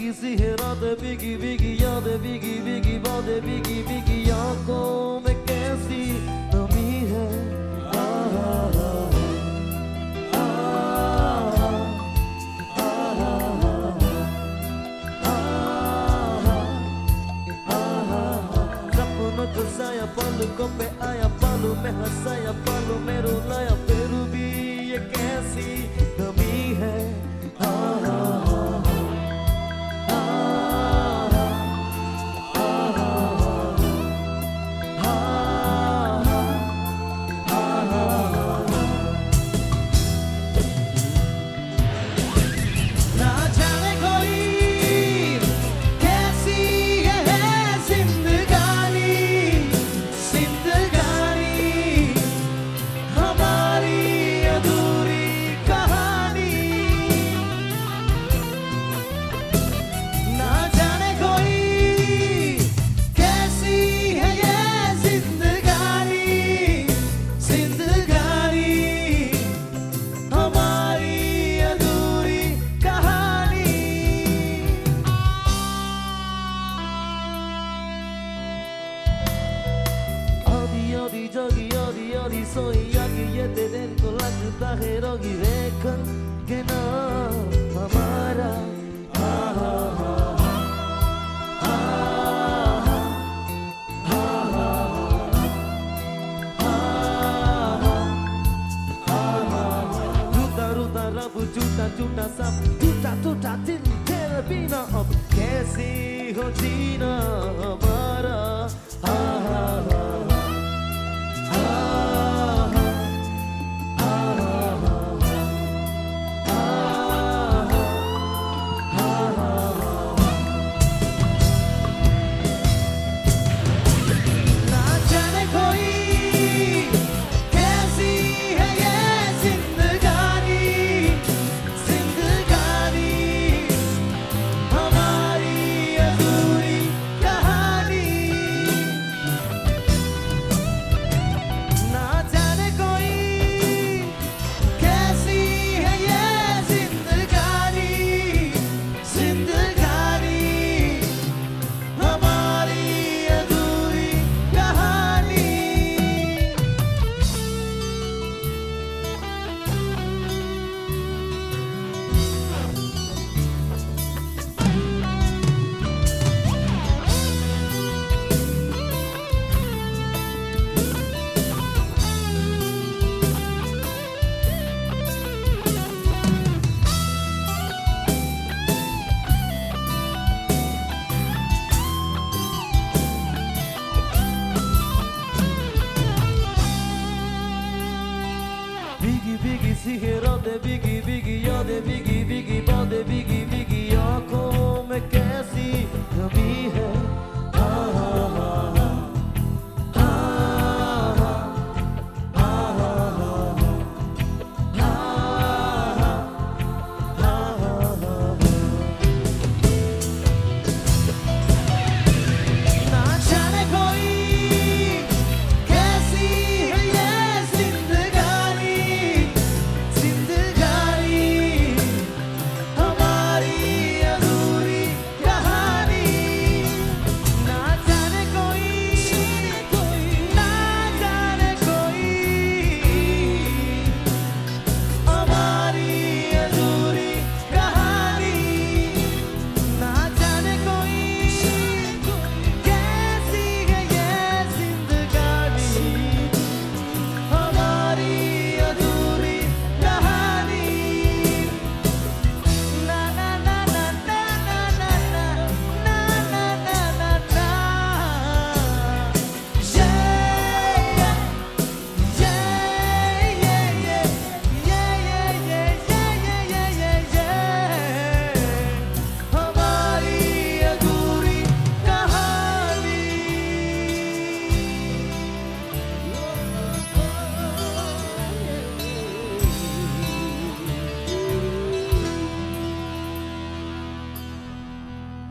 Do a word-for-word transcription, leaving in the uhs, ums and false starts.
भीगी सी है रातें भीगी भीगी यादें भीगी भीगी बातें भीगी भीगी आंखों में कैसी नमी है। सपनों को साया पलकों पे आया पलों में हंसाया पलों में रुलाया फिर भी ये कैसी नमी है। आधी जागी आधी आधी सोई आगे ये दिल को लगता है रोगी लेकिन के ना हमारा रूता रूता रब झूठा झूठा सब टूटा टूटा दिल तेरे बिना अब कैसे हो जीना हमारा। भीगी भीगी सी है रातें भीगी भीगी यादें भीगी भीगी बातें भीगी भीगी आंखों में कैसी नमी है।